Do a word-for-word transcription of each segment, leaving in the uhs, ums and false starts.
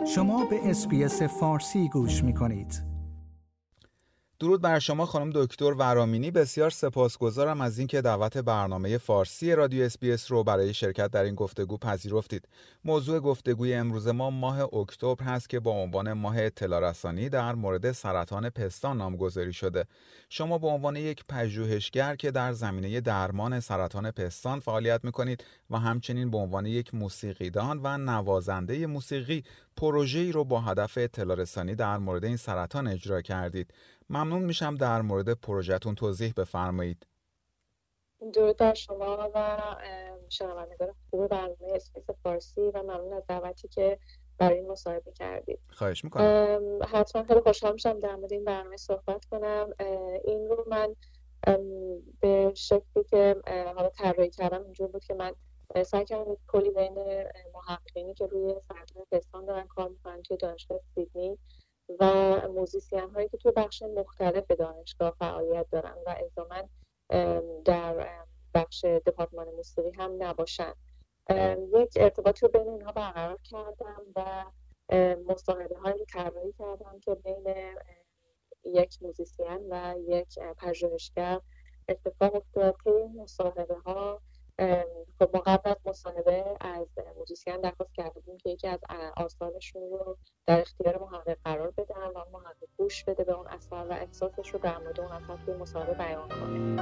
شما به اس‌بی‌اس فارسی گوش می‌کنید. درود بر شما خانم دکتر ورامینی. بسیار سپاسگزارم از اینکه دعوت برنامه فارسی رادیو اس‌بی‌اس رو برای شرکت در این گفتگو پذیرفتید. موضوع گفتگوی امروز ما ماه اکتبر هست که با عنوان ماه اطلاع رسانی در مورد سرطان پستان نامگذاری شده. شما به عنوان یک پژوهشگر که در زمینه درمان سرطان پستان فعالیت می‌کنید و همچنین به عنوان یک موسیقیدان و نوازنده موسیقی پروژه‌ای رو با هدف اطلاع رسانی در مورد این سرطان اجرا کردید. ممنون میشم در مورد پروژه‌تون توضیح بفرمایید. درود بر شما و شنوندگان خوب برنامه اس‌بی‌اس فارسی و ممنون از دعوتی که برای این مصاحبه کردید. خواهش میکنم. حتما خیلی خوشحال میشم در مورد این برنامه صحبت کنم. این رو من به شکلی که حالا طراحی کردم اینجور بود که من سعی کردم کلی بین محققینی که روی سرطان پستان دارن کار میکنن توی دانشگاه سیدنی و موزیسین هایی که توی بخش مختلف دانشگاه فعالیت دارن و الزاماً در بخش دپارتمان موسیقی هم نباشن، یک ارتباطی رو بین اینها برقرار کردم و مصاحبه هایی رو طراحی کردم که بین یک موزیسین و یک پژوهشگر اتفاق افتاد. که این مصاحبه ها خب ما قبل از مصاحبه از موزیسین درخواست کردیم که یکی از آثارشون رو در اختیار محقق قرار بدن و محقق گوش بده به اون اثر و احساسش رو در مورد اون اثر توی مصاحبه بیان کنه.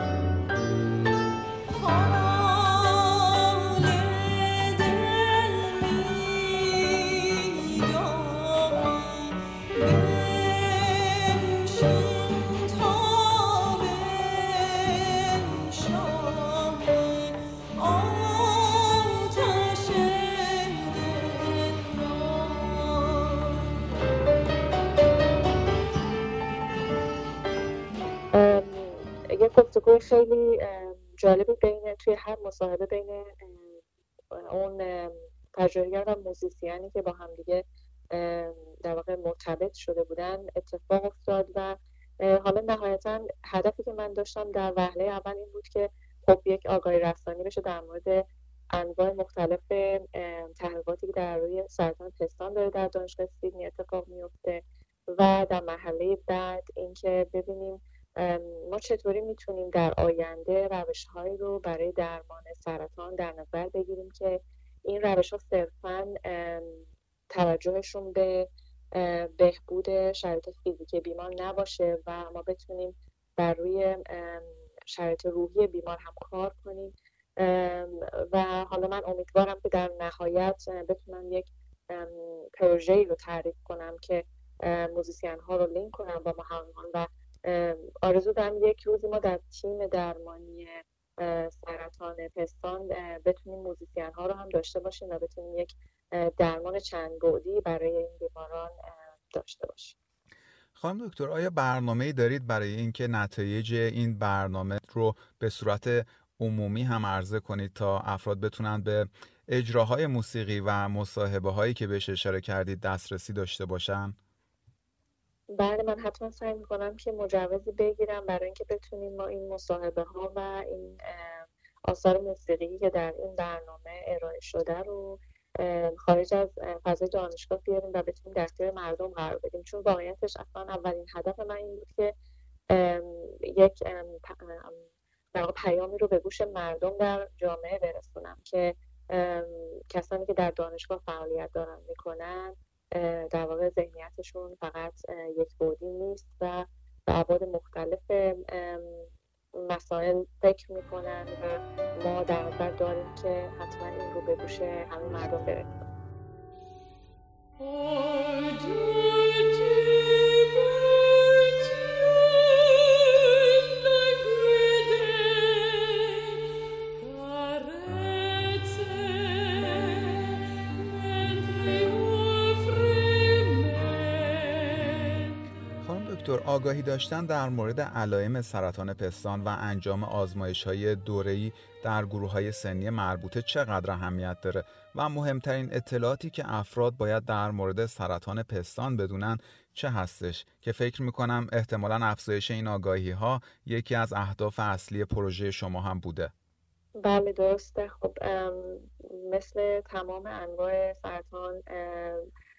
یک گفتگوی خیلی جالبی بین توی هر مصاحبه بین اون پژوهشگر و موزیسیانی که با هم دیگه در واقع مرتبط شده بودن اتفاق افتاد و حالا نهایتا هدفی که من داشتم در وهله اول این بود که خب یک آگاهی رسانی بشه در مورد انواع مختلف تحقیقاتی که در روی سرطان پستان داره در دانشگاه سیدنی اتفاق میفته و در مرحله بعد اینکه ببینیم ما چطوری میتونیم در آینده روش‌هایی رو برای درمان سرطان در نظر بگیریم که این روش‌ها صرفاً توجهشون به بهبود شرایط فیزیکی بیمار نباشه و ما بتونیم بر روی شرایط روحی بیمار هم کار کنیم و حالا من امیدوارم که در نهایت بتونم یک پروژه‌ای رو تعریف کنم که موزیسین ها رو لینک کنم با محققان و آرزو دارم یک روزی ما در تیم درمانی سرطان پستان بتونیم موزیسین ها رو هم داشته باشیم و بتونیم یک درمان چند بعدی برای این بیماران داشته باشیم. خانم دکتر، آیا برنامه‌ای دارید برای اینکه نتایج این برنامه رو به صورت عمومی هم عرضه کنید تا افراد بتونن به اجراهای موسیقی و مصاحبه هایی که بهش اشاره کردید دسترسی داشته باشن؟ بله، من حتما سعی میکنم که مجوزی بگیرم برای اینکه بتونیم ما این مصاحبه ها و این آثار موسیقی که در این برنامه ارائه شده رو خارج از فضای دانشگاه بیاریم و بتونیم در اختیار مردم قرار بدیم، چون واقعیتش اصلا اولین هدف من این بود که یک در پیامی رو به گوش مردم در جامعه برسونم که کسانی که در دانشگاه فعالیت دارن میکنن در واقع ذهنیتشون فقط یک بعدی نیست و به ابعاد مختلف مسائل فکر میکنن و ما در نظر داریم که حتما این رو به گوش همه مردم برسونه. آگاهی داشتن در مورد علائم سرطان پستان و انجام آزمایش‌های دوره‌ای در گروه‌های سنی مربوطه چقدر اهمیت داره و مهمترین اطلاعاتی که افراد باید در مورد سرطان پستان بدونن چه هستش که فکر می‌کنم احتمالاً افزایش این آگاهی‌ها یکی از اهداف اصلی پروژه شما هم بوده. بله درسته. خب مثل تمام انواع سرطان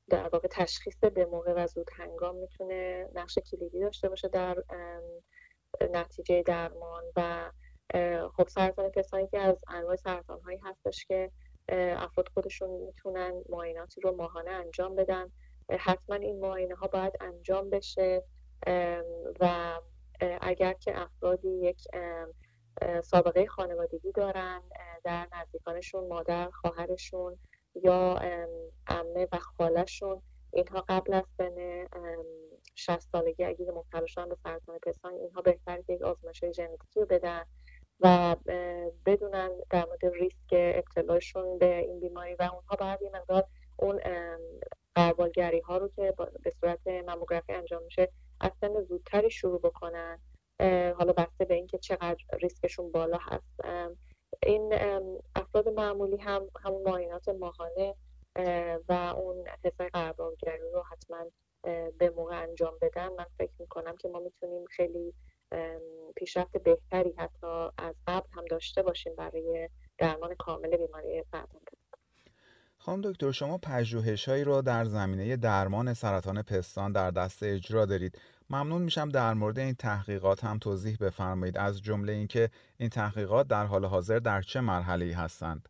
در واقع تشخیص به موقع و زود هنگام میتونه نقش کلیدی داشته باشه در نتیجه درمان. و خب سرطان پستان که از انواع سرطان هایی هستش که افراد خودشون میتونن معایناتی رو ماهانه انجام بدن. حتما این معاینه ها باید انجام بشه و اگر که افرادی یک سابقه خانوادگی دارن در نزدیکانشون، مادر، خواهرشون یا عمه و خاله‌شون، اینها قبل از سن شصت سالگی اگه مبتلا شدن به سرطان پستان، اینها بهتره که یک آزمایش ژنتیکی رو بدن و بدونن در مورد ریسک ابتلاشون به این بیماری و اونها باید یه مقدار اون غربالگری ها رو که به صورت ماموگرافی انجام میشه از سن زودتری شروع بکنن، حالا بسته به اینکه چقدر ریسکشون بالا هست. این افراد معمولی هم همون معاینات ماهانه و اون تست غربالگری رو حتما به موقع انجام بدن. من فکر میکنم که ما میتونیم خیلی پیشرفت بهتری حتی از قبل هم داشته باشیم برای درمان کامل بیماری سرطان پستان. خانم دکتر، شما پژوهش‌هایی رو در زمینه درمان سرطان پستان در دست اجرا دارید. ممنون میشم در مورد این تحقیقات هم توضیح بفرمایید، از جمله اینکه این تحقیقات در حال حاضر در چه مرحله‌ای هستند؟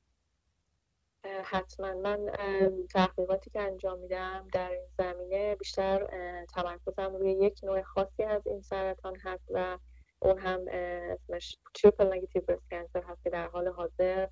حتما. من تحقیقاتی که انجام میدم در این زمینه بیشتر تمرکزم روی یک نوع خاصی از این سرطان هست و اون هم اسمش triple negative breast cancer هست که در حال حاضر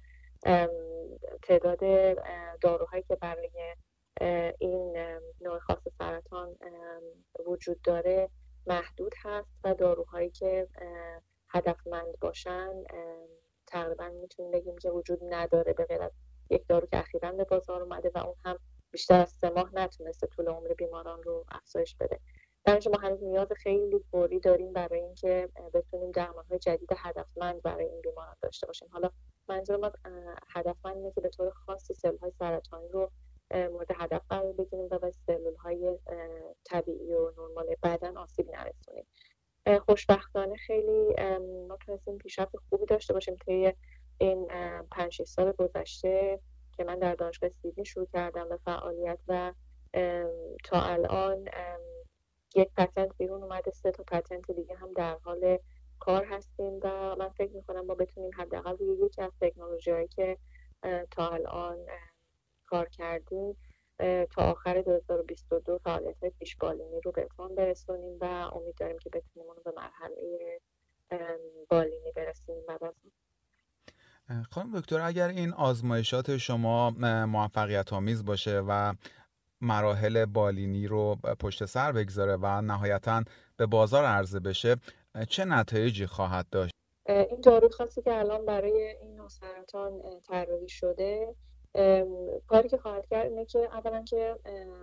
تعداد داروهایی که برای این نوع خاص سرطان وجود داره محدود هست و داروهایی که هدفمند باشن تقریبا میتونیم بگیم که وجود نداره، به غیر از یک دارو که اخیراً به بازار اومده و اون هم بیشتر از سه ماه نتونسته طول عمر بیماران رو افزایش بده. در ما هنوز نیاز خیلی فوری داریم برای اینکه بتونیم درمان‌های جدید هدفمند برای این بیماران داشته باشیم. حالا منظورم از هدفمند اینه که به طور خاصی سلول‌های سرطانی رو مورد هدف قرار بگیریم و به سلول‌های طبیعی و نرمال بدن آسیب نرسونیم. خوشبختانه خیلی ما تونستیم پیشرفت خوبی داشته باشیم طی این پنج شش سال گذشته که من در دانشگاه سیدنی شروع کردم به فعالیت و تا الان یک پتنت بیرون اومده، سه تا پتنت دیگه هم در حال کار هستیم و من فکر می‌کنم ما بتونیم حداقل روی یکی از تکنولوژی‌هایی که تا الان کار کردیم تا آخر دو هزار و بیست و دو فعالیت‌های پیش‌بالینی رو به اتمام برسونیم و امید داریم که بتونیم اون رو به مرحله بالینی برسونیم بعد از اون. خانم دکتر، اگر این آزمایشات شما موفقیت آمیز باشه و مراحل بالینی رو پشت سر بگذاره و نهایتاً به بازار عرضه بشه، چه نتایجی خواهد داشت؟ این داروی خاصی که الان برای این نوع سرطان طراحی شده کاری که خواهد کرد اینه که اولا که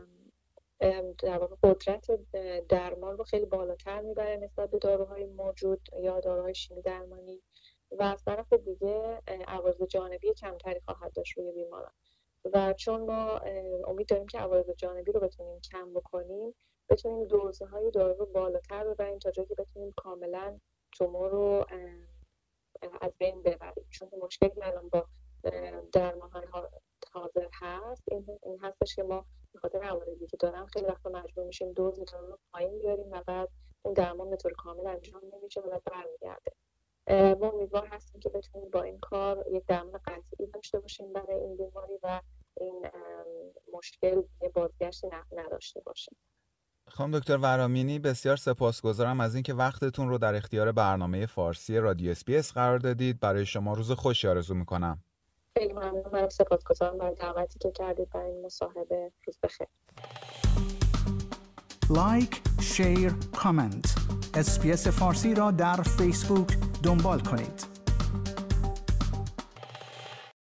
در واقع قدرت درمان رو خیلی بالاتر میبره نسبت به داروهای موجود یا داروهای شیمی درمانی و از طرف دیگه عوارض جانبی کمتری خواهد داشت روی بیماران و چون ما امید داریم که عوارض جانبی رو بتونیم کم بکنیم، بتونیم دوزهای دارو رو بالاتر ببریم تا جایی که بتونیم کاملا تومور رو از بین ببریم. چون مشکلی الان با درمان‌های حاضر هست این این هستش که ما به خاطر عوارضی که دارن خیلی وقتا مجبور میشیم دوز دارو رو پایین بیاریم و بعد اون درمان به طور کامل انجام نمیشه و بعد برمیگرده. ما امیدوار هستیم که بتونیم با این کار یک درمان قطعی داشته باشیم برای این بیماری و این مشکل یه بازگشتی نداشته باشیم. خانم دکتر ورامینی، بسیار سپاسگزارم از اینکه وقتتون رو در اختیار برنامه فارسی رادیو اس بی اس قرار دادید. برای شما روز خوشی آرزو میکنم. خیلی ممنون. منم سپاسگزارم برای دعوتی که کردید برای این مصاحبه. روز بخیر. لایک، شیر، کامنت. اس بی اس فارسی را در فیسبوک دنبال کنید.